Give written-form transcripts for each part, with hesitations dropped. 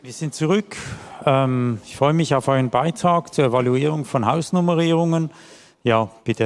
Wir sind zurück. Ich freue mich auf euren Beitrag zur Evaluierung von Hausnummerierungen. Ja, bitte.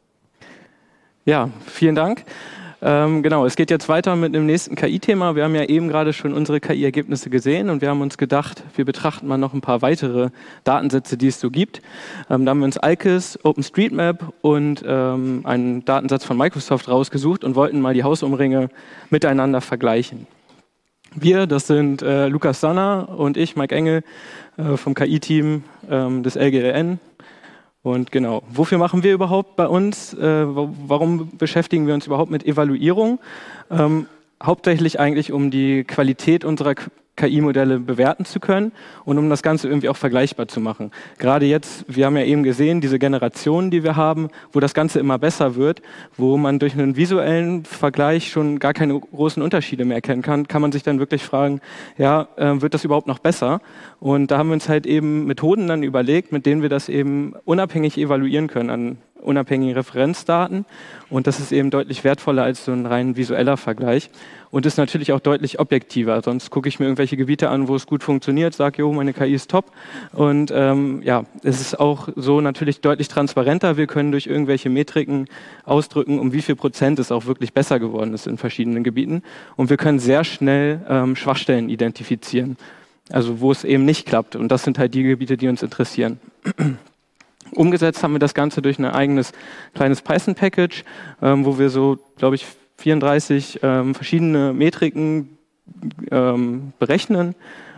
Ja, vielen Dank. Genau, es geht jetzt weiter mit dem nächsten KI-Thema. Wir haben ja eben gerade schon unsere KI-Ergebnisse gesehen und wir haben uns gedacht, wir betrachten mal noch ein paar weitere Datensätze, die es so gibt. Da haben wir uns ALKIS, OpenStreetMap und einen Datensatz von Microsoft rausgesucht und wollten mal die Hausumringe miteinander vergleichen. Wir, das sind Lukas Sanner und ich, Mike Engel, vom KI-Team des LGLN. Und genau, wofür machen wir überhaupt bei uns? Warum beschäftigen wir uns überhaupt mit Evaluierung? Hauptsächlich eigentlich, um die Qualität unserer KI-Modelle bewerten zu können und um das Ganze irgendwie auch vergleichbar zu machen. Gerade jetzt, wir haben ja eben gesehen, diese Generationen, die wir haben, wo das Ganze immer besser wird, wo man durch einen visuellen Vergleich schon gar keine großen Unterschiede mehr erkennen kann man sich dann wirklich fragen, ja, wird das überhaupt noch besser? Und da haben wir uns halt eben Methoden dann überlegt, mit denen wir das eben unabhängig evaluieren können an unabhängigen Referenzdaten. Und das ist eben deutlich wertvoller als so ein rein visueller Vergleich. Und ist natürlich auch deutlich objektiver. Sonst gucke ich mir irgendwelche Gebiete an, wo es gut funktioniert, sage, jo, meine KI ist top. Und ja, es ist auch so natürlich deutlich transparenter. Wir können durch irgendwelche Metriken ausdrücken, um wie viel Prozent es auch wirklich besser geworden ist in verschiedenen Gebieten. Und wir können sehr schnell Schwachstellen identifizieren. Also wo es eben nicht klappt. Und das sind halt die Gebiete, die uns interessieren. Umgesetzt haben wir das Ganze durch ein eigenes kleines Python-Package, wo wir so, glaube ich, 34 verschiedene Metriken berechnen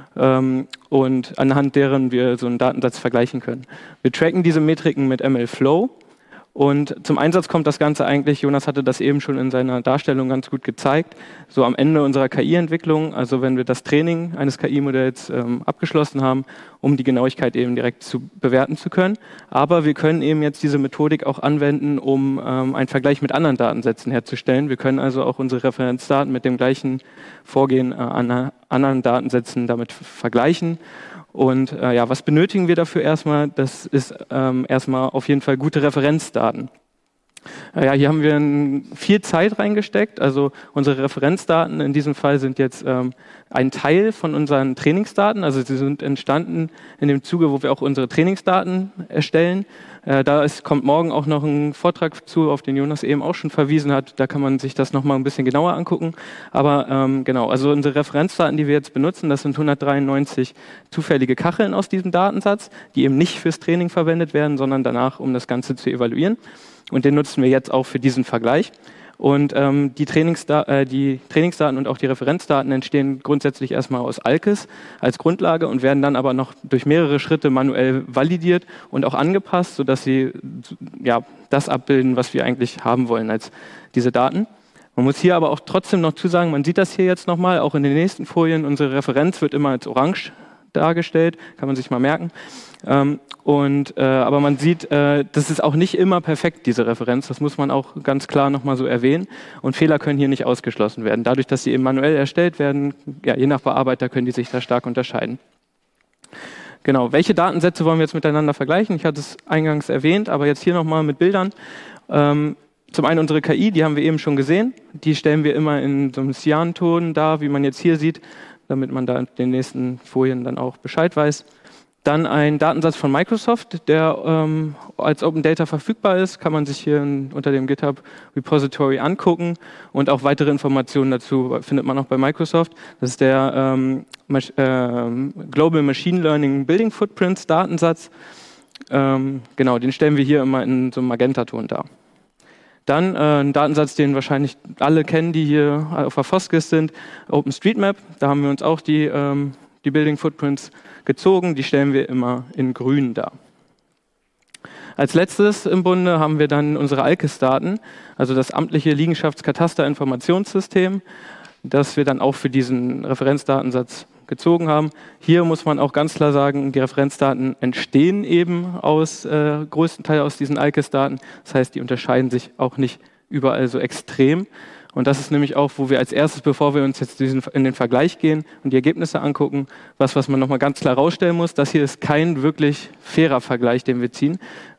und anhand deren wir so einen Datensatz vergleichen können. Wir tracken diese Metriken mit MLflow. Und zum Einsatz kommt das Ganze eigentlich, Jonas hatte das eben schon in seiner Darstellung ganz gut gezeigt, so am Ende unserer KI-Entwicklung, also wenn wir das Training eines KI-Modells abgeschlossen haben, um die Genauigkeit eben direkt zu bewerten zu können. Aber wir können eben jetzt diese Methodik auch anwenden, um einen Vergleich mit anderen Datensätzen herzustellen. Wir können also auch unsere Referenzdaten mit dem gleichen Vorgehen an anderen Datensätzen damit vergleichen. Und ja, was benötigen wir dafür erstmal? Das ist erstmal auf jeden Fall gute Referenzdaten. Ja, hier haben wir viel Zeit reingesteckt. Also unsere Referenzdaten in diesem Fall sind jetzt ein Teil von unseren Trainingsdaten. Also sie sind entstanden in dem Zuge, wo wir auch unsere Trainingsdaten erstellen. Kommt morgen auch noch ein Vortrag zu, auf den Jonas eben auch schon verwiesen hat. Da kann man sich das nochmal ein bisschen genauer angucken. Aber genau, also unsere Referenzdaten, die wir jetzt benutzen, das sind 193 zufällige Kacheln aus diesem Datensatz, die eben nicht fürs Training verwendet werden, sondern danach, um das Ganze zu evaluieren. Und den nutzen wir jetzt auch für diesen Vergleich. Und die Trainingsdaten und auch die Referenzdaten entstehen grundsätzlich erstmal aus ALKIS als Grundlage und werden dann aber noch durch mehrere Schritte manuell validiert und auch angepasst, sodass sie ja, das abbilden, was wir eigentlich haben wollen als diese Daten. Man muss hier aber auch trotzdem noch zusagen, man sieht das hier jetzt nochmal, auch in den nächsten Folien, unsere Referenz wird immer als orange dargestellt, kann man sich mal merken. Aber man sieht, das ist auch nicht immer perfekt, diese Referenz. Das muss man auch ganz klar nochmal so erwähnen. Und Fehler können hier nicht ausgeschlossen werden. Dadurch, dass sie eben manuell erstellt werden, ja, je nach Bearbeiter können die sich da stark unterscheiden. Genau, welche Datensätze wollen wir jetzt miteinander vergleichen? Ich hatte es eingangs erwähnt, aber jetzt hier nochmal mit Bildern. Zum einen unsere KI, die haben wir eben schon gesehen. Die stellen wir immer in so einem Cyan-Ton dar, wie man jetzt hier sieht, damit man da in den nächsten Folien dann auch Bescheid weiß. Dann ein Datensatz von Microsoft, der als Open Data verfügbar ist, kann man sich hier unter dem GitHub Repository angucken und auch weitere Informationen dazu findet man auch bei Microsoft. Das ist der Global Machine Learning Building Footprints Datensatz. Genau, den stellen wir hier immer in so einem Magenta-Ton dar. Dann ein Datensatz, den wahrscheinlich alle kennen, die hier auf der FOSGIS sind, OpenStreetMap. Da haben wir uns auch die Building Footprints gezogen, die stellen wir immer in grün dar. Als letztes im Bunde haben wir dann unsere ALKIS-Daten, also das amtliche Liegenschaftskataster-Informationssystem, das wir dann auch für diesen Referenzdatensatz gezogen haben. Hier muss man auch ganz klar sagen, die Referenzdaten entstehen eben größtenteils aus diesen ALKIS-Daten. Das heißt, die unterscheiden sich auch nicht überall so extrem. Und das ist nämlich auch, wo wir als erstes, bevor wir uns jetzt in den Vergleich gehen und die Ergebnisse angucken, was man nochmal ganz klar rausstellen muss, das hier ist kein wirklich fairer Vergleich, den wir ziehen.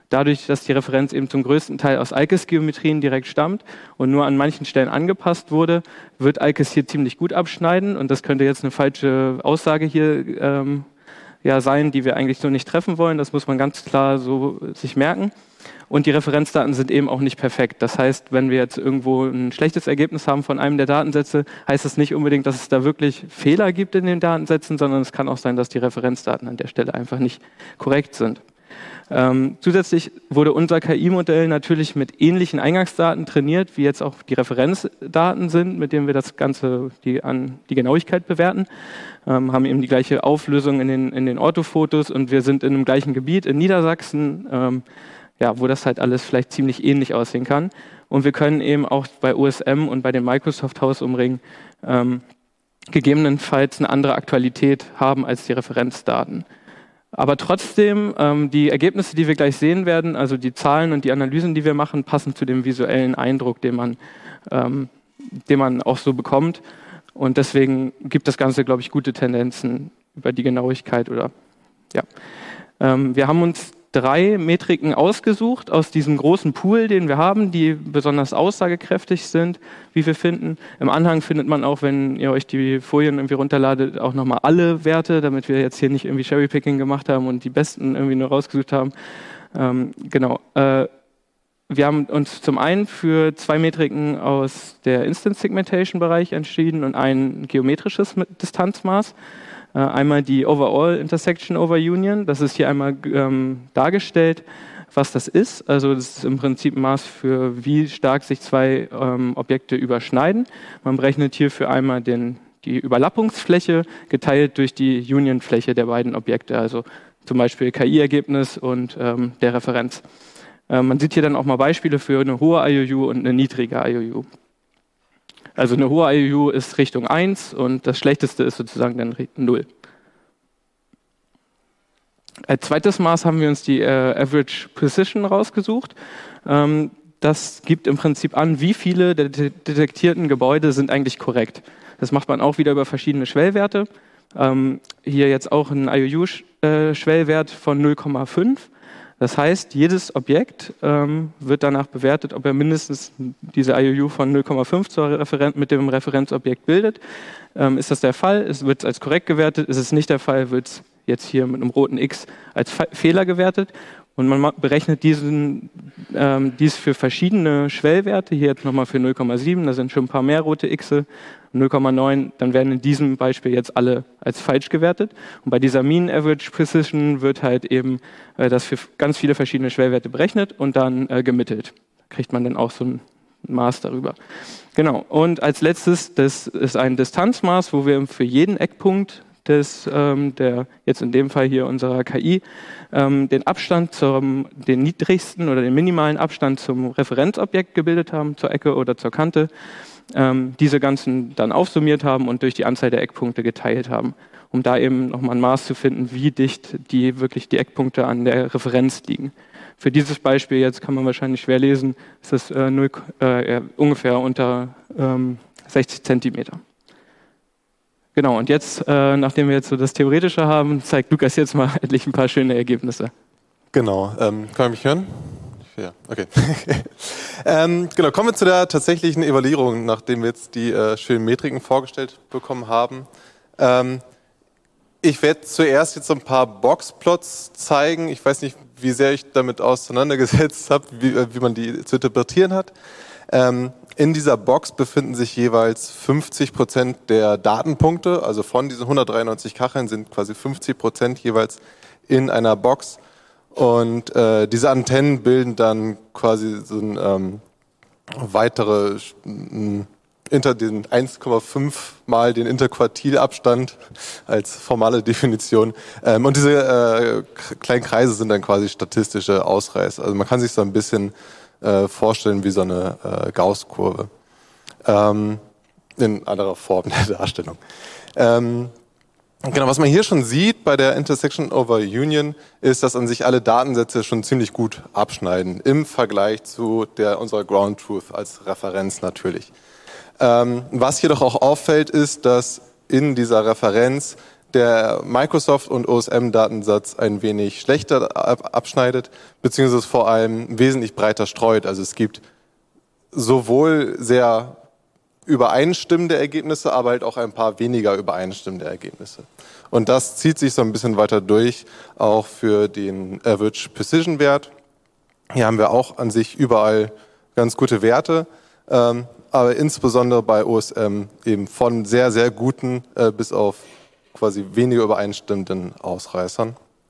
Dadurch, dass die Referenz eben zum größten Teil aus Alkes-Geometrien direkt stammt und nur an manchen Stellen angepasst wurde, wird Alkes hier ziemlich gut abschneiden. Und das könnte jetzt eine falsche Aussage hier sein, die wir eigentlich so nicht treffen wollen. Das muss man ganz klar so sich merken. Und die Referenzdaten sind eben auch nicht perfekt. Das heißt, wenn wir jetzt irgendwo ein schlechtes Ergebnis haben von einem der Datensätze, heißt das nicht unbedingt, dass es da wirklich Fehler gibt in den Datensätzen, sondern es kann auch sein, dass die Referenzdaten an der Stelle einfach nicht korrekt sind. Zusätzlich wurde unser KI-Modell natürlich mit ähnlichen Eingangsdaten trainiert, wie jetzt auch die Referenzdaten sind, mit denen wir das Ganze, die Genauigkeit bewerten. Haben eben die gleiche Auflösung in den Orthofotos und wir sind in einem gleichen Gebiet in Niedersachsen, wo das halt alles vielleicht ziemlich ähnlich aussehen kann. Und wir können eben auch bei OSM und bei den Microsoft-Hausumringen gegebenenfalls eine andere Aktualität haben als die Referenzdaten. Aber trotzdem, die Ergebnisse, die wir gleich sehen werden, also die Zahlen und die Analysen, die wir machen, passen zu dem visuellen Eindruck, den man auch so bekommt. Und deswegen gibt das Ganze, glaube ich, gute Tendenzen über die Genauigkeit. Wir haben uns 3 Metriken ausgesucht aus diesem großen Pool, den wir haben, die besonders aussagekräftig sind, wie wir finden. Im Anhang findet man auch, wenn ihr euch die Folien irgendwie runterladet, auch nochmal alle Werte, damit wir jetzt hier nicht irgendwie Cherrypicking gemacht haben und die besten irgendwie nur rausgesucht haben. Wir haben uns zum einen für 2 Metriken aus der Instance Segmentation Bereich entschieden und ein geometrisches Distanzmaß. Einmal die Overall Intersection over Union, das ist hier einmal dargestellt, was das ist. Also das ist im Prinzip ein Maß für, wie stark sich 2 Objekte überschneiden. Man berechnet hierfür einmal die Überlappungsfläche geteilt durch die Unionfläche der beiden Objekte, also zum Beispiel KI-Ergebnis und der Referenz. Man sieht hier dann auch mal Beispiele für eine hohe IOU und eine niedrige IOU. Also eine hohe IOU ist Richtung 1 und das schlechteste ist sozusagen dann 0. Als zweites Maß haben wir uns die Average Precision rausgesucht. Das gibt im Prinzip an, wie viele der detektierten Gebäude sind eigentlich korrekt. Das macht man auch wieder über verschiedene Schwellwerte. Hier jetzt auch ein IOU-Schwellwert von 0,5. Das heißt, jedes Objekt wird danach bewertet, ob er mindestens diese IOU von 0,5 mit dem Referenzobjekt bildet. Ist das der Fall, wird es als korrekt gewertet. Ist es nicht der Fall, wird es jetzt hier mit einem roten X als Fehler gewertet. Und man berechnet dies für verschiedene Schwellwerte. Hier jetzt nochmal für 0,7, da sind schon ein paar mehr rote Xe. 0,9, dann werden in diesem Beispiel jetzt alle als falsch gewertet. Und bei dieser Mean Average Precision wird halt eben das für ganz viele verschiedene Schwellwerte berechnet und dann gemittelt. Da kriegt man dann auch so ein Maß darüber. Genau, und als letztes, das ist ein Distanzmaß, wo wir für jeden Eckpunkt der jetzt in dem Fall hier unserer KI, den Abstand den niedrigsten oder den minimalen Abstand zum Referenzobjekt gebildet haben, zur Ecke oder zur Kante, diese ganzen dann aufsummiert haben und durch die Anzahl der Eckpunkte geteilt haben, um da eben nochmal ein Maß zu finden, wie dicht die Eckpunkte an der Referenz liegen. Für dieses Beispiel jetzt kann man wahrscheinlich schwer lesen, ist das ungefähr unter 60 Zentimeter. Genau, und jetzt, nachdem wir jetzt so das Theoretische haben, zeigt Lukas jetzt mal endlich ein paar schöne Ergebnisse. Genau, kann man mich hören? Ja, okay. Genau, kommen wir zu der tatsächlichen Evaluierung, nachdem wir jetzt die schönen Metriken vorgestellt bekommen haben. Ich werde zuerst jetzt so ein paar Boxplots zeigen. Ich weiß nicht, wie sehr ich damit auseinandergesetzt habe, wie man die zu interpretieren hat. In dieser Box befinden sich jeweils 50% der Datenpunkte, also von diesen 193 Kacheln sind quasi 50% jeweils in einer Box. Und diese Antennen bilden dann quasi so ein weitere hinter den 1,5 mal den Interquartilabstand als formale Definition. Und diese kleinen Kreise sind dann quasi statistische Ausreißer. Also man kann sich so ein bisschen vorstellen wie so eine Gauß-Kurve. In anderer Form der Darstellung. Genau, was man hier schon sieht bei der Intersection over Union, ist, dass an sich alle Datensätze schon ziemlich gut abschneiden, im Vergleich zu unserer Ground Truth als Referenz natürlich. Was jedoch auch auffällt, ist, dass in dieser Referenz der Microsoft- und OSM-Datensatz ein wenig schlechter abschneidet, beziehungsweise vor allem wesentlich breiter streut. Also es gibt sowohl sehr übereinstimmende Ergebnisse, aber halt auch ein paar weniger übereinstimmende Ergebnisse. Und das zieht sich so ein bisschen weiter durch, auch für den Average Precision Wert. Hier haben wir auch an sich überall ganz gute Werte, aber insbesondere bei OSM eben von sehr, sehr guten bis auf quasi weniger übereinstimmenden Ausreißern.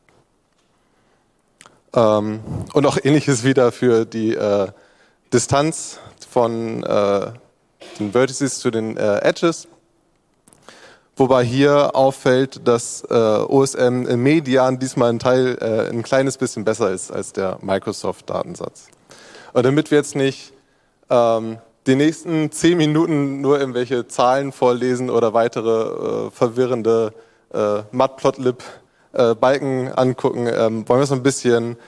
Und auch Ähnliches wieder für die Distanz von den Vertices zu den Edges. Wobei hier auffällt, dass OSM im Median diesmal ein kleines bisschen besser ist als der Microsoft-Datensatz. Und damit wir jetzt nicht die nächsten 10 Minuten nur irgendwelche Zahlen vorlesen oder weitere verwirrende Matplotlib-Balken angucken, wollen wir es ein bisschen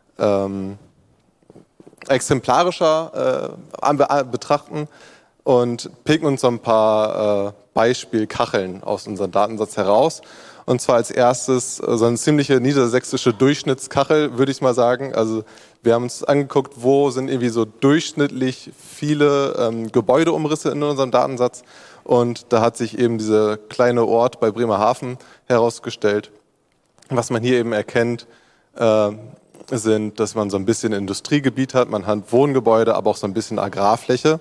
exemplarischer betrachten und picken uns so ein paar Beispielkacheln aus unserem Datensatz heraus. Und zwar als erstes so eine ziemliche niedersächsische Durchschnittskachel, würde ich mal sagen. Also wir haben uns angeguckt, wo sind irgendwie so durchschnittlich viele Gebäudeumrisse in unserem Datensatz. Und da hat sich eben dieser kleine Ort bei Bremerhaven herausgestellt. Was man hier eben erkennt, sind, dass man so ein bisschen Industriegebiet hat, man hat Wohngebäude, aber auch so ein bisschen Agrarfläche.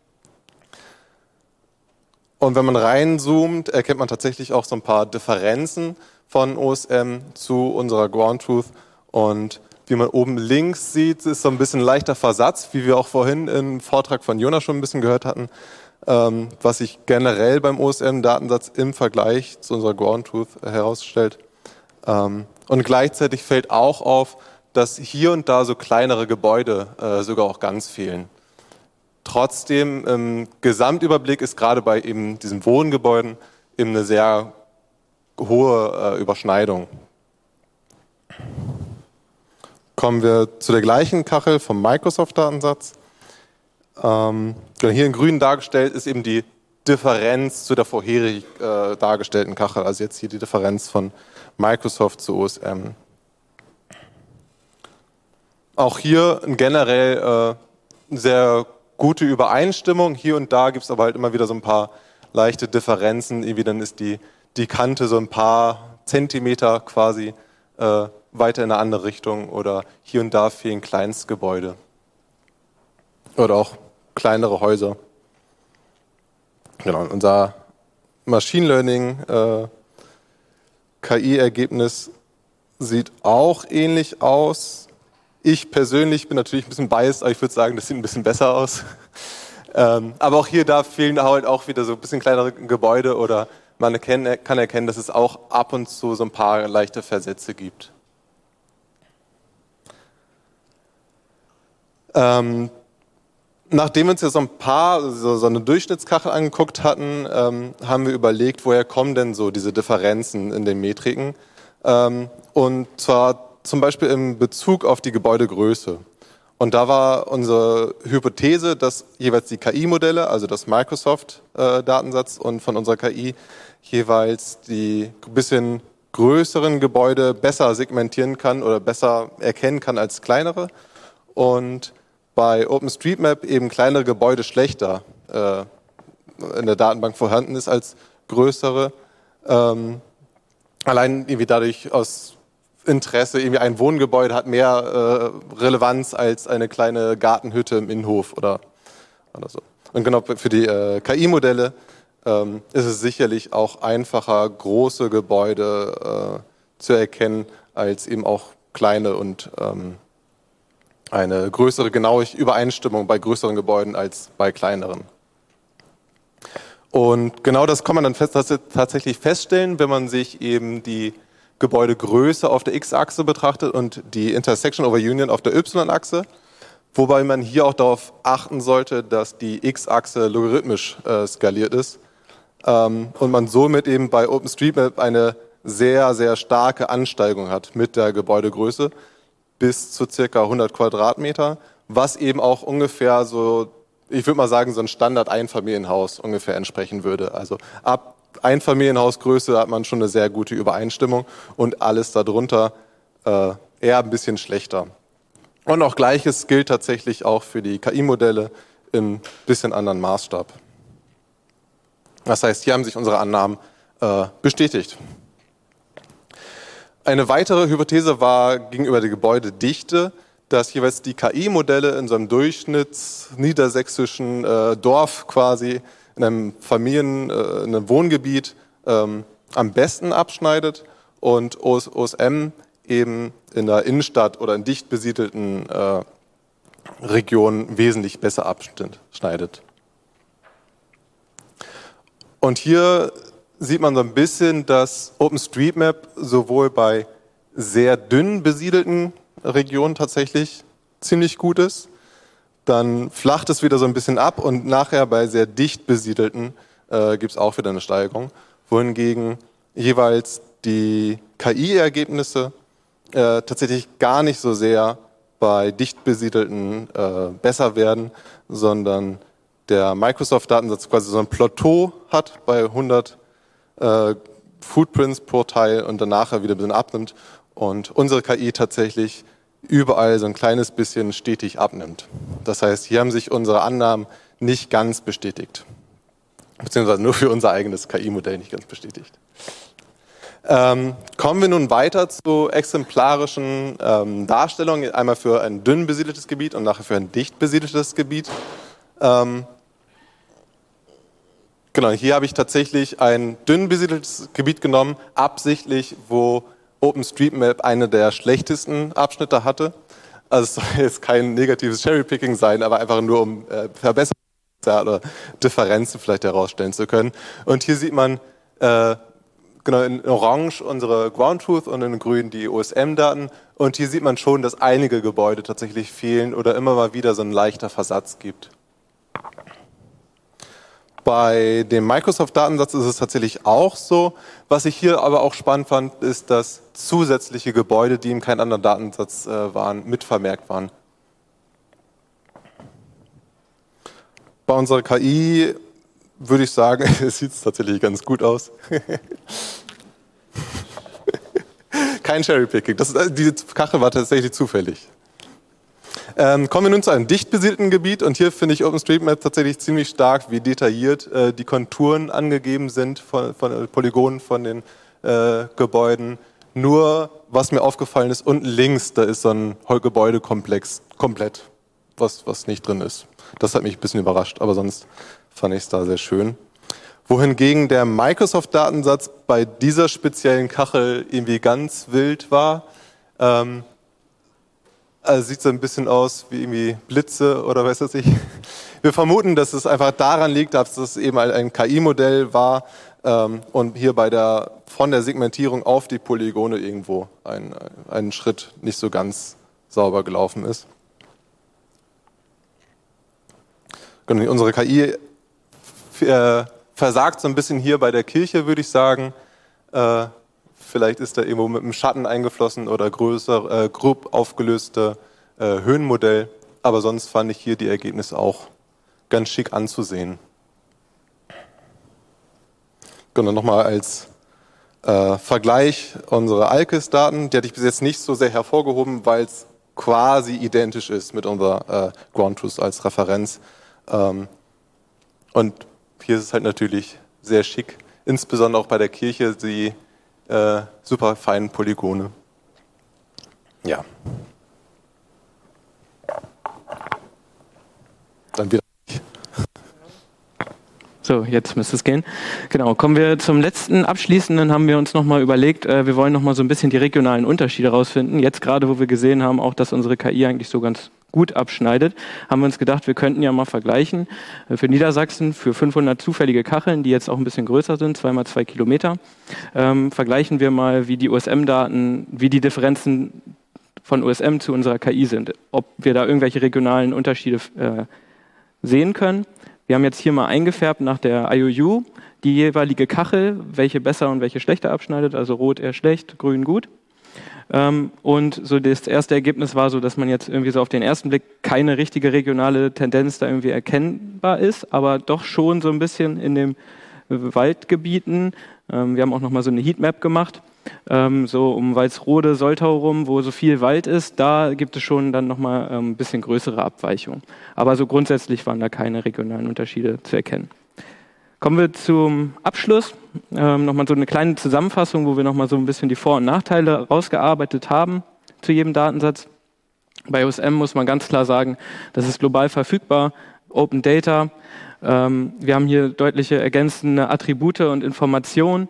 Und wenn man reinzoomt, erkennt man tatsächlich auch so ein paar Differenzen von OSM zu unserer Ground Truth. Und wie man oben links sieht, ist so ein bisschen leichter Versatz, wie wir auch vorhin im Vortrag von Jonas schon ein bisschen gehört hatten, was sich generell beim OSM-Datensatz im Vergleich zu unserer Ground Truth herausstellt. Und gleichzeitig fällt auch auf, dass hier und da so kleinere Gebäude sogar auch ganz fehlen. Trotzdem, im Gesamtüberblick ist gerade bei eben diesen Wohngebäuden eben eine sehr hohe Überschneidung. Kommen wir zu der gleichen Kachel vom Microsoft-Datensatz. Hier in grün dargestellt ist eben die Differenz zu der vorherig dargestellten Kachel, also jetzt hier die Differenz von Microsoft zu OSM. Auch hier generell sehr gute Übereinstimmung. Hier und da gibt es aber halt immer wieder so ein paar leichte Differenzen. Irgendwie dann ist die Kante so ein paar Zentimeter quasi weiter in eine andere Richtung oder hier und da fehlen Kleinstgebäude oder auch kleinere Häuser. Genau, unser Machine Learning KI-Ergebnis sieht auch ähnlich aus. Ich persönlich bin natürlich ein bisschen biased, aber ich würde sagen, das sieht ein bisschen besser aus. Aber auch hier, da fehlen halt auch wieder so ein bisschen kleinere Gebäude oder man kann erkennen, dass es auch ab und zu so ein paar leichte Versätze gibt. Nachdem wir uns jetzt so ein paar, so eine Durchschnittskachel angeguckt hatten, haben wir überlegt, woher kommen denn so diese Differenzen in den Metriken? Und zwar zum Beispiel im Bezug auf die Gebäudegröße. Und da war unsere Hypothese, dass jeweils die KI-Modelle, also das Microsoft-Datensatz und von unserer KI, jeweils die bisschen größeren Gebäude besser segmentieren kann oder besser erkennen kann als kleinere. Und bei OpenStreetMap eben kleinere Gebäude schlechter in der Datenbank vorhanden ist als größere. Allein irgendwie dadurch aus Interesse, irgendwie ein Wohngebäude hat mehr Relevanz als eine kleine Gartenhütte im Innenhof oder so. Und genau für die KI-Modelle ist es sicherlich auch einfacher, große Gebäude zu erkennen, als eben auch kleine und eine größere genaue Übereinstimmung bei größeren Gebäuden als bei kleineren. Und genau das kann man dann tatsächlich feststellen, wenn man sich eben die Gebäudegröße auf der X-Achse betrachtet und die Intersection over Union auf der Y-Achse, wobei man hier auch darauf achten sollte, dass die X-Achse logarithmisch skaliert ist und man somit eben bei OpenStreetMap eine sehr, sehr starke Ansteigung hat mit der Gebäudegröße bis zu circa 100 Quadratmeter, was eben auch ungefähr so, ich würde mal sagen, so ein Standard-Einfamilienhaus ungefähr entsprechen würde. Also ab Einfamilienhausgröße hat man schon eine sehr gute Übereinstimmung und alles darunter eher ein bisschen schlechter. Und auch Gleiches gilt tatsächlich auch für die KI-Modelle in ein bisschen anderen Maßstab. Das heißt, hier haben sich unsere Annahmen bestätigt. Eine weitere Hypothese war gegenüber der Gebäudedichte, dass jeweils die KI-Modelle in so einem durchschnittsniedersächsischen Dorf quasi, in einem in einem Wohngebiet am besten abschneidet und OSM eben in der Innenstadt oder in dicht besiedelten Regionen wesentlich besser abschneidet. Und hier sieht man so ein bisschen, dass OpenStreetMap sowohl bei sehr dünn besiedelten Regionen tatsächlich ziemlich gut ist, dann flacht es wieder so ein bisschen ab und nachher bei sehr dicht besiedelten gibt es auch wieder eine Steigerung, wohingegen jeweils die KI-Ergebnisse tatsächlich gar nicht so sehr bei dicht besiedelten besser werden, sondern der Microsoft-Datensatz quasi so ein Plateau hat bei 100 Footprints pro Teil und danach wieder ein bisschen abnimmt und unsere KI tatsächlich überall so ein kleines bisschen stetig abnimmt. Das heißt, hier haben sich unsere Annahmen nicht ganz bestätigt, beziehungsweise nur für unser eigenes KI-Modell nicht ganz bestätigt. Kommen wir nun weiter zu exemplarischen Darstellungen, einmal für ein dünn besiedeltes Gebiet und nachher für ein dicht besiedeltes Gebiet. Genau, hier habe ich tatsächlich ein dünn besiedeltes Gebiet genommen, absichtlich, wo OpenStreetMap eine der schlechtesten Abschnitte hatte. Also es soll jetzt kein negatives Cherrypicking sein, aber einfach nur um Verbesserungen oder Differenzen vielleicht herausstellen zu können. Und hier sieht man genau in Orange unsere Ground Truth und in Grün die OSM-Daten. Und hier sieht man schon, dass einige Gebäude tatsächlich fehlen oder immer mal wieder so ein leichter Versatz gibt. Bei dem Microsoft-Datensatz ist es tatsächlich auch so. Was ich hier aber auch spannend fand, ist, dass zusätzliche Gebäude, die in keinem anderen Datensatz waren, mitvermerkt waren. Bei unserer KI würde ich sagen, es sieht tatsächlich ganz gut aus. Kein Cherrypicking. Diese Kachel war tatsächlich zufällig. Kommen wir nun zu einem dicht besiedelten Gebiet und hier finde ich OpenStreetMap tatsächlich ziemlich stark, wie detailliert die Konturen angegeben sind von Polygonen von den Gebäuden. Nur, was mir aufgefallen ist, unten links, da ist so ein Gebäudekomplex komplett, was nicht drin ist. Das hat mich ein bisschen überrascht, aber sonst fand ich es da sehr schön. Wohingegen der Microsoft-Datensatz bei dieser speziellen Kachel irgendwie ganz wild war. Also sieht so ein bisschen aus wie irgendwie Blitze oder weiß was ich. Wir vermuten, dass es einfach daran liegt, dass es eben ein KI-Modell war und hier von der Segmentierung auf die Polygone irgendwo ein Schritt nicht so ganz sauber gelaufen ist. Unsere KI versagt so ein bisschen hier bei der Kirche, würde ich sagen. Vielleicht ist da irgendwo mit einem Schatten eingeflossen oder größer, grob aufgelöste Höhenmodell. Aber sonst fand ich hier die Ergebnisse auch ganz schick anzusehen. Genau, nochmal als Vergleich unsere ALKIS-Daten. Die hatte ich bis jetzt nicht so sehr hervorgehoben, weil es quasi identisch ist mit unserer Ground Truth als Referenz. Und hier ist es halt natürlich sehr schick, insbesondere auch bei der Kirche, die super feinen Polygone. Ja. Dann wieder. So, jetzt müsste es gehen. Genau, kommen wir zum letzten Abschließenden, haben wir uns nochmal überlegt, wir wollen nochmal so ein bisschen die regionalen Unterschiede rausfinden. Jetzt gerade, wo wir gesehen haben, auch dass unsere KI eigentlich so ganz gut abschneidet, haben wir uns gedacht, wir könnten ja mal vergleichen. Für Niedersachsen, für 500 zufällige Kacheln, die jetzt auch ein bisschen größer sind, 2x2 Kilometer, vergleichen wir mal, wie die OSM-Daten, wie die Differenzen von OSM zu unserer KI sind. Ob wir da irgendwelche regionalen Unterschiede sehen können. Wir haben jetzt hier mal eingefärbt nach der IOU die jeweilige Kachel, welche besser und welche schlechter abschneidet, also rot eher schlecht, grün gut. Und so das erste Ergebnis war so, dass man jetzt irgendwie so auf den ersten Blick keine richtige regionale Tendenz da irgendwie erkennbar ist, aber doch schon so ein bisschen in dem Waldgebieten. Wir haben auch nochmal so eine Heatmap gemacht, so um Walsrode, Soltau rum, wo so viel Wald ist. Da gibt es schon dann nochmal ein bisschen größere Abweichungen. Aber so grundsätzlich waren da keine regionalen Unterschiede zu erkennen. Kommen wir zum Abschluss. Nochmal so eine kleine Zusammenfassung, wo wir nochmal so ein bisschen die Vor- und Nachteile rausgearbeitet haben zu jedem Datensatz. Bei OSM muss man ganz klar sagen, das ist global verfügbar, Open Data. Wir haben hier deutliche ergänzende Attribute und Informationen.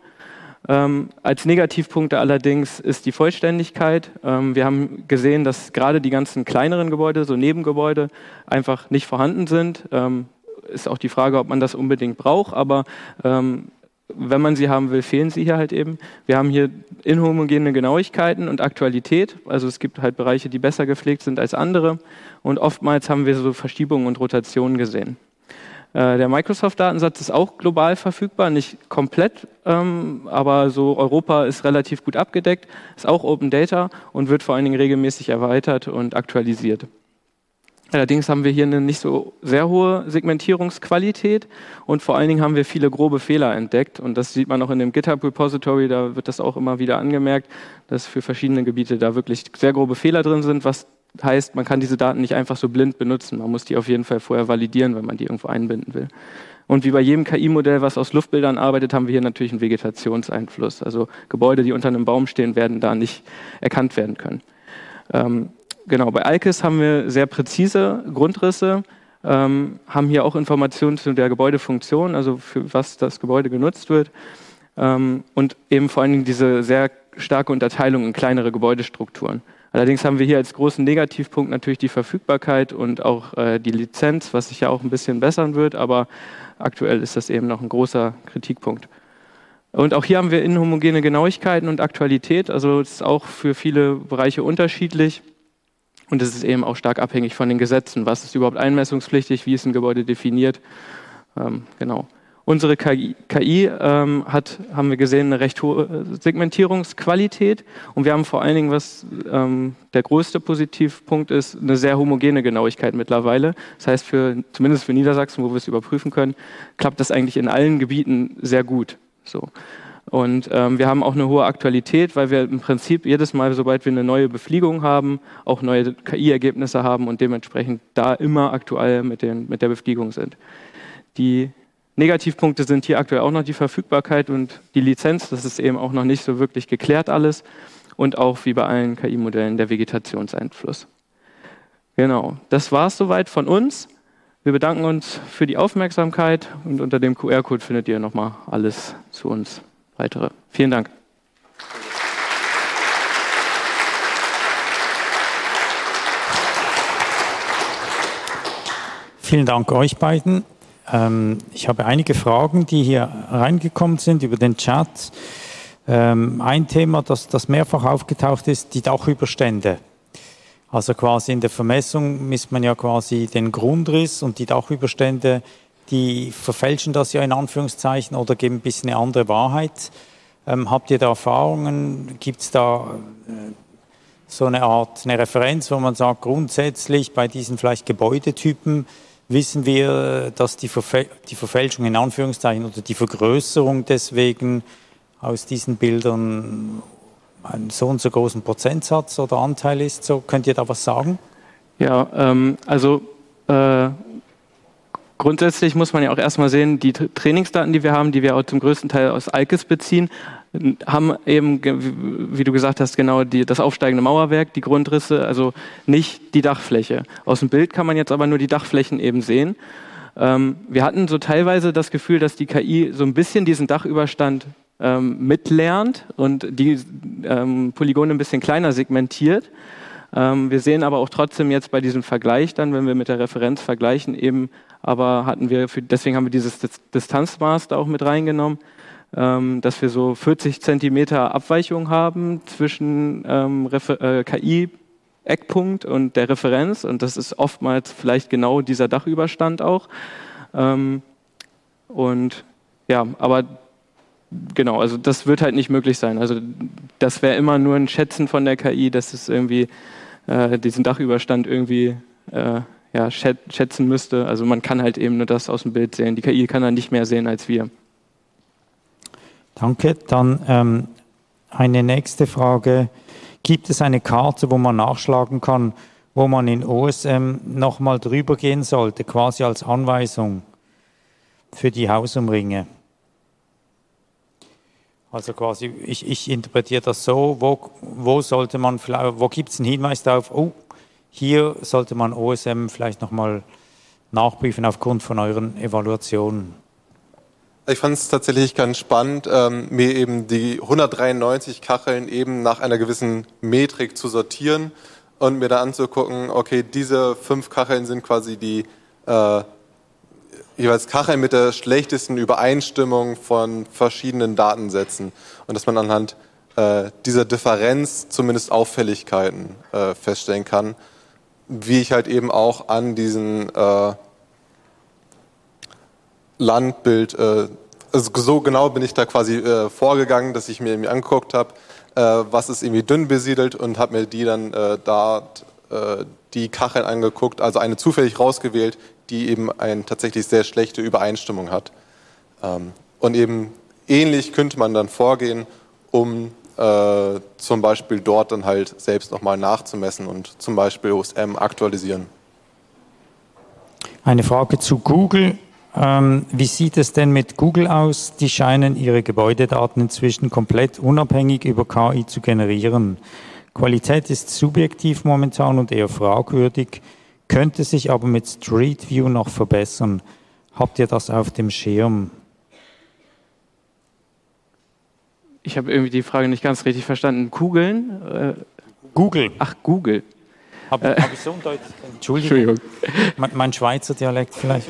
Als Negativpunkte allerdings ist die Vollständigkeit. Wir haben gesehen, dass gerade die ganzen kleineren Gebäude, so Nebengebäude, einfach nicht vorhanden sind. Ist auch die Frage, ob man das unbedingt braucht, aber wenn man sie haben will, fehlen sie hier halt eben. Wir haben hier inhomogene Genauigkeiten und Aktualität. Also es gibt halt Bereiche, die besser gepflegt sind als andere. Und oftmals haben wir so Verschiebungen und Rotationen gesehen. Der Microsoft-Datensatz ist auch global verfügbar, nicht komplett, aber so Europa ist relativ gut abgedeckt, ist auch Open Data und wird vor allen Dingen regelmäßig erweitert und aktualisiert. Allerdings haben wir hier eine nicht so sehr hohe Segmentierungsqualität und vor allen Dingen haben wir viele grobe Fehler entdeckt und das sieht man auch in dem GitHub-Repository, da wird das auch immer wieder angemerkt, dass für verschiedene Gebiete da wirklich sehr grobe Fehler drin sind, was heißt, man kann diese Daten nicht einfach so blind benutzen, man muss die auf jeden Fall vorher validieren, wenn man die irgendwo einbinden will. Und wie bei jedem KI-Modell, was aus Luftbildern arbeitet, haben wir hier natürlich einen Vegetationseinfluss, also Gebäude, die unter einem Baum stehen, werden da nicht erkannt werden können. Genau, bei ALKIS haben wir sehr präzise Grundrisse, haben hier auch Informationen zu der Gebäudefunktion, also für was das Gebäude genutzt wird und eben vor allen Dingen diese sehr starke Unterteilung in kleinere Gebäudestrukturen. Allerdings haben wir hier als großen Negativpunkt natürlich die Verfügbarkeit und auch die Lizenz, was sich ja auch ein bisschen bessern wird, aber aktuell ist das eben noch ein großer Kritikpunkt. Und auch hier haben wir inhomogene Genauigkeiten und Aktualität, also es ist auch für viele Bereiche unterschiedlich. Und es ist eben auch stark abhängig von den Gesetzen. Was ist überhaupt einmessungspflichtig? Wie ist ein Gebäude definiert? Genau. Unsere KI haben wir gesehen, eine recht hohe Segmentierungsqualität. Und wir haben vor allen Dingen, was der größte Positivpunkt ist, eine sehr homogene Genauigkeit mittlerweile. Das heißt, zumindest für Niedersachsen, wo wir es überprüfen können, klappt das eigentlich in allen Gebieten sehr gut. So. Und wir haben auch eine hohe Aktualität, weil wir im Prinzip jedes Mal, sobald wir eine neue Befliegung haben, auch neue KI-Ergebnisse haben und dementsprechend da immer aktuell mit der Befliegung sind. Die Negativpunkte sind hier aktuell auch noch die Verfügbarkeit und die Lizenz. Das ist eben auch noch nicht so wirklich geklärt alles. Und auch wie bei allen KI-Modellen der Vegetationseinfluss. Genau, das war es soweit von uns. Wir bedanken uns für die Aufmerksamkeit und unter dem QR-Code findet ihr nochmal alles zu uns. Weitere. Vielen Dank. Vielen Dank euch beiden. Ich habe einige Fragen, die hier reingekommen sind über den Chat. Ein Thema, das mehrfach aufgetaucht ist, die Dachüberstände. Also quasi in der Vermessung misst man ja quasi den Grundriss und die Dachüberstände, die verfälschen das ja in Anführungszeichen oder geben ein bisschen eine andere Wahrheit. Habt ihr da Erfahrungen? Gibt es da so eine Referenz, wo man sagt, grundsätzlich bei diesen vielleicht Gebäudetypen wissen wir, dass die Verfälschung in Anführungszeichen oder die Vergrößerung deswegen aus diesen Bildern einen so und so großen Prozentsatz oder Anteil ist? So, könnt ihr da was sagen? Ja, grundsätzlich muss man ja auch erstmal sehen, die Trainingsdaten, die wir auch zum größten Teil aus ALKIS beziehen, haben eben, wie du gesagt hast, genau das aufsteigende Mauerwerk, die Grundrisse, also nicht die Dachfläche. Aus dem Bild kann man jetzt aber nur die Dachflächen eben sehen. Wir hatten so teilweise das Gefühl, dass die KI so ein bisschen diesen Dachüberstand mitlernt und die Polygone ein bisschen kleiner segmentiert. Wir sehen aber auch trotzdem jetzt bei diesem Vergleich dann, wenn wir mit der Referenz vergleichen, eben, aber deswegen haben wir dieses Distanzmaß da auch mit reingenommen, dass wir so 40 Zentimeter Abweichung haben zwischen KI-Eckpunkt und der Referenz und das ist oftmals vielleicht genau dieser Dachüberstand auch. Und ja, aber genau, also das wird halt nicht möglich sein. Also das wäre immer nur ein Schätzen von der KI, dass es irgendwie diesen Dachüberstand irgendwie schätzen müsste. Also man kann halt eben nur das aus dem Bild sehen. Die KI kann da nicht mehr sehen als wir. Danke. Dann eine nächste Frage. Gibt es eine Karte, wo man nachschlagen kann, wo man in OSM nochmal drüber gehen sollte, quasi als Anweisung für die Hausumringe? Also quasi, ich interpretiere das so, wo sollte man vielleicht, wo gibt es einen Hinweis darauf, oh, hier sollte man OSM vielleicht nochmal nachprüfen aufgrund von euren Evaluationen? Ich fand es tatsächlich ganz spannend, mir eben die 193 Kacheln eben nach einer gewissen Metrik zu sortieren und mir da anzugucken, okay, diese 5 Kacheln sind quasi die jeweils Kacheln mit der schlechtesten Übereinstimmung von verschiedenen Datensätzen und dass man anhand dieser Differenz zumindest Auffälligkeiten feststellen kann, wie ich halt eben auch an diesen Landbild, also so genau bin ich da quasi vorgegangen, dass ich mir irgendwie angeguckt habe, was ist irgendwie dünn besiedelt und habe mir die dann die Kacheln angeguckt, also eine zufällig rausgewählt, die eben eine tatsächlich sehr schlechte Übereinstimmung hat. Und eben ähnlich könnte man dann vorgehen, um zum Beispiel dort dann halt selbst nochmal nachzumessen und zum Beispiel OSM aktualisieren. Eine Frage zu Google. Wie sieht es denn mit Google aus? Die scheinen ihre Gebäudedaten inzwischen komplett unabhängig über KI zu generieren. Qualität ist subjektiv momentan und eher fragwürdig, könnte sich aber mit Street View noch verbessern. Habt ihr das auf dem Schirm? Ich habe irgendwie die Frage nicht ganz richtig verstanden. Google? Ach, Google. Hab ich so deutlich? Entschuldigung. Mein Schweizer Dialekt vielleicht.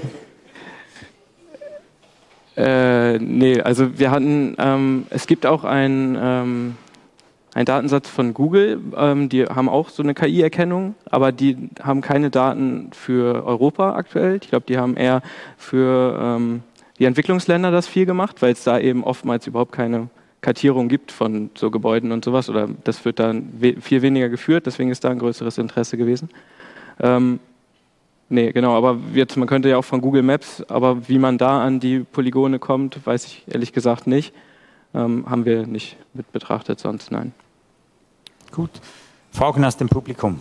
Nee, also wir hatten, es gibt auch einen Datensatz von Google, die haben auch so eine KI-Erkennung, aber die haben keine Daten für Europa aktuell. Ich glaube, die haben eher für die Entwicklungsländer das viel gemacht, weil es da eben oftmals überhaupt keine Kartierung gibt von so Gebäuden und sowas, oder das wird dann viel weniger geführt, deswegen ist da ein größeres Interesse gewesen. Nee, genau, aber jetzt, man könnte ja auch von Google Maps, aber wie man da an die Polygone kommt, weiß ich ehrlich gesagt nicht. Haben wir nicht mit betrachtet, sonst nein. Gut. Fragen aus dem Publikum?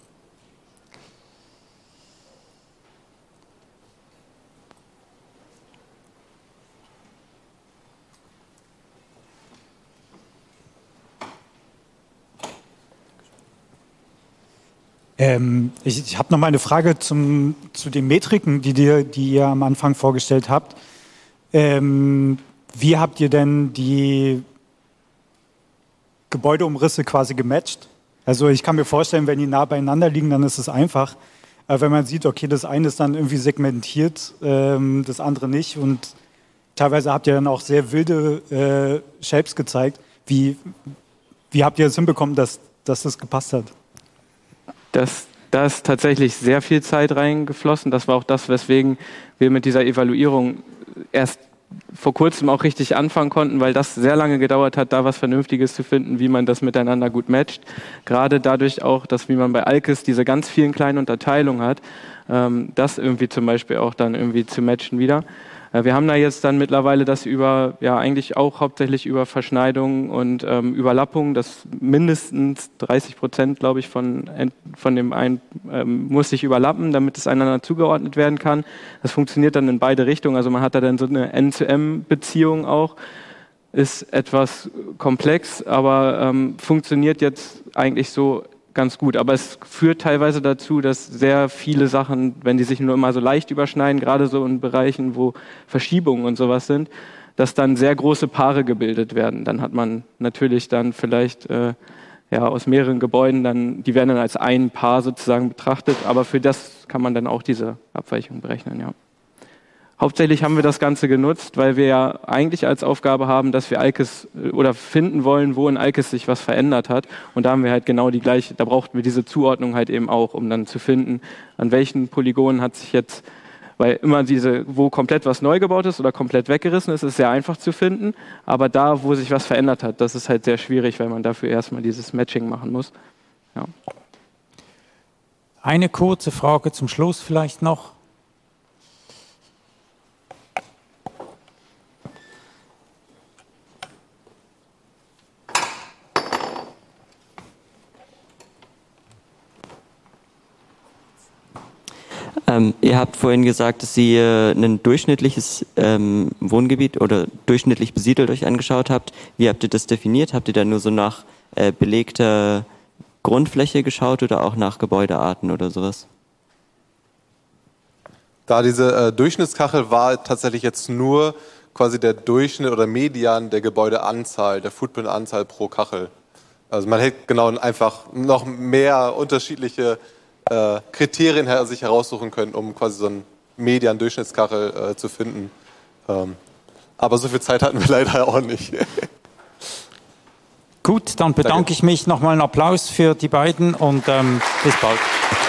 Ich habe noch mal eine Frage zu den Metriken, die ihr am Anfang vorgestellt habt. Wie habt ihr denn die Gebäudeumrisse quasi gematcht? Also ich kann mir vorstellen, wenn die nah beieinander liegen, dann ist es einfach. Aber wenn man sieht, okay, das eine ist dann irgendwie segmentiert, das andere nicht, und teilweise habt ihr dann auch sehr wilde Shapes gezeigt. Wie habt ihr es hinbekommen, dass das gepasst hat? Da ist tatsächlich sehr viel Zeit reingeflossen. Das war auch das, weswegen wir mit dieser Evaluierung erst vor kurzem auch richtig anfangen konnten, weil das sehr lange gedauert hat, da was Vernünftiges zu finden, wie man das miteinander gut matcht. Gerade dadurch auch, dass wie man bei Alkes diese ganz vielen kleinen Unterteilungen hat, das irgendwie zum Beispiel auch dann irgendwie zu matchen wieder. Wir haben da jetzt dann mittlerweile das eigentlich auch hauptsächlich über Verschneidungen und Überlappungen, das mindestens 30%, glaube ich, von dem einen muss sich überlappen, damit es einander zugeordnet werden kann. Das funktioniert dann in beide Richtungen, also man hat da dann so eine N-zu-M-Beziehung auch, ist etwas komplex, aber funktioniert jetzt eigentlich so ganz gut, aber es führt teilweise dazu, dass sehr viele Sachen, wenn die sich nur immer so leicht überschneiden, gerade so in Bereichen, wo Verschiebungen und sowas sind, dass dann sehr große Paare gebildet werden. Dann hat man natürlich dann vielleicht aus mehreren Gebäuden, die werden dann als ein Paar sozusagen betrachtet, aber für das kann man dann auch diese Abweichung berechnen, ja. Hauptsächlich haben wir das Ganze genutzt, weil wir ja eigentlich als Aufgabe haben, dass wir Alkes oder finden wollen, wo in Alkes sich was verändert hat. Und da haben wir halt genau die gleiche, da brauchten wir diese Zuordnung halt eben auch, um dann zu finden, an welchen Polygonen hat sich jetzt, weil immer wo komplett was neu gebaut ist oder komplett weggerissen ist, ist sehr einfach zu finden. Aber da, wo sich was verändert hat, das ist halt sehr schwierig, weil man dafür erstmal dieses Matching machen muss. Ja. Eine kurze Frage zum Schluss vielleicht noch. Ihr habt vorhin gesagt, dass ihr ein durchschnittliches Wohngebiet oder durchschnittlich besiedelt euch angeschaut habt. Wie habt ihr das definiert? Habt ihr da nur so nach belegter Grundfläche geschaut oder auch nach Gebäudearten oder sowas? Da diese Durchschnittskachel war tatsächlich jetzt nur quasi der Durchschnitt oder Median der Gebäudeanzahl, der Footprint-Anzahl pro Kachel. Also man hätte genau einfach noch mehr unterschiedliche Kriterien sich heraussuchen können, um quasi so einen Median-Durchschnittskachel zu finden. Aber so viel Zeit hatten wir leider auch nicht. Gut, dann bedanke ich mich. Nochmal einen Applaus für die beiden und bis bald.